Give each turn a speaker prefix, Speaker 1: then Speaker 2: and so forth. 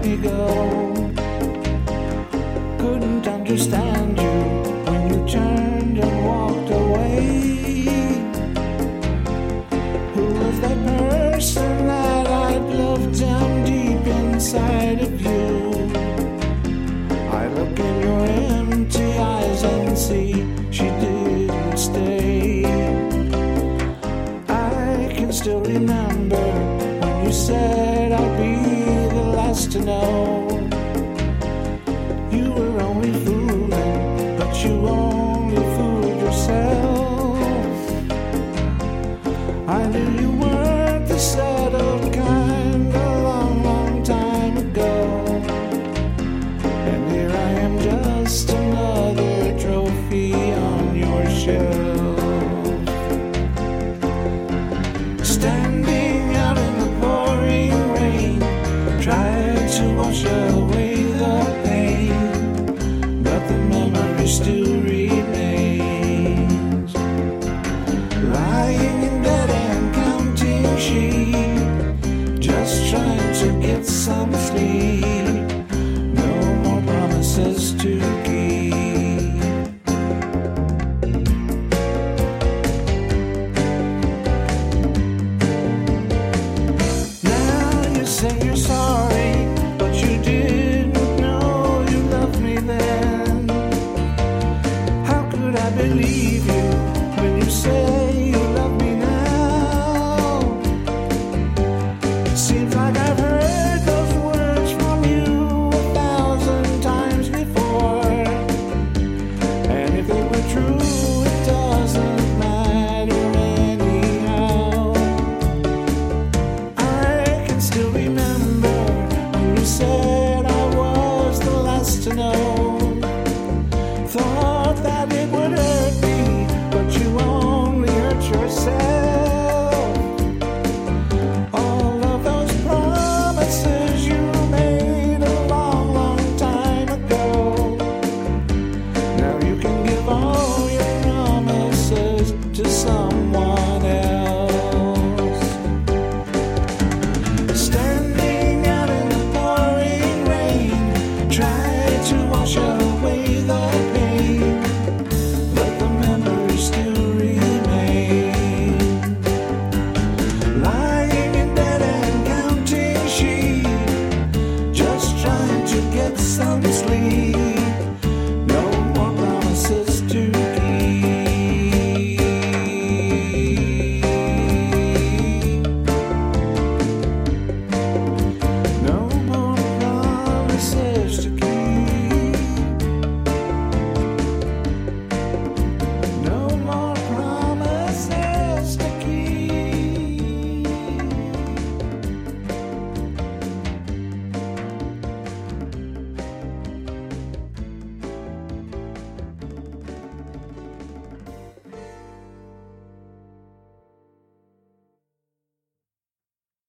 Speaker 1: me go. Couldn't understand you when you turned and walked away. Who was that person that I'd loved down deep inside of you? I look in your empty eyes and see she didn't stay. I can still remember when you said I'd be the last to know. You were only fooling, but you only fooled yourself. I knew you weren't the settled kind a long, long time ago. And here I am, just another trophy on your shelf. Standing out in the pouring rain, tried to wash away the pain, but the memory still remains. Lying in bed and counting sheep, just trying to get some sleep. No more promises to keep. Now you say you're sorry, but you didn't know you loved me then. How could I believe you when you said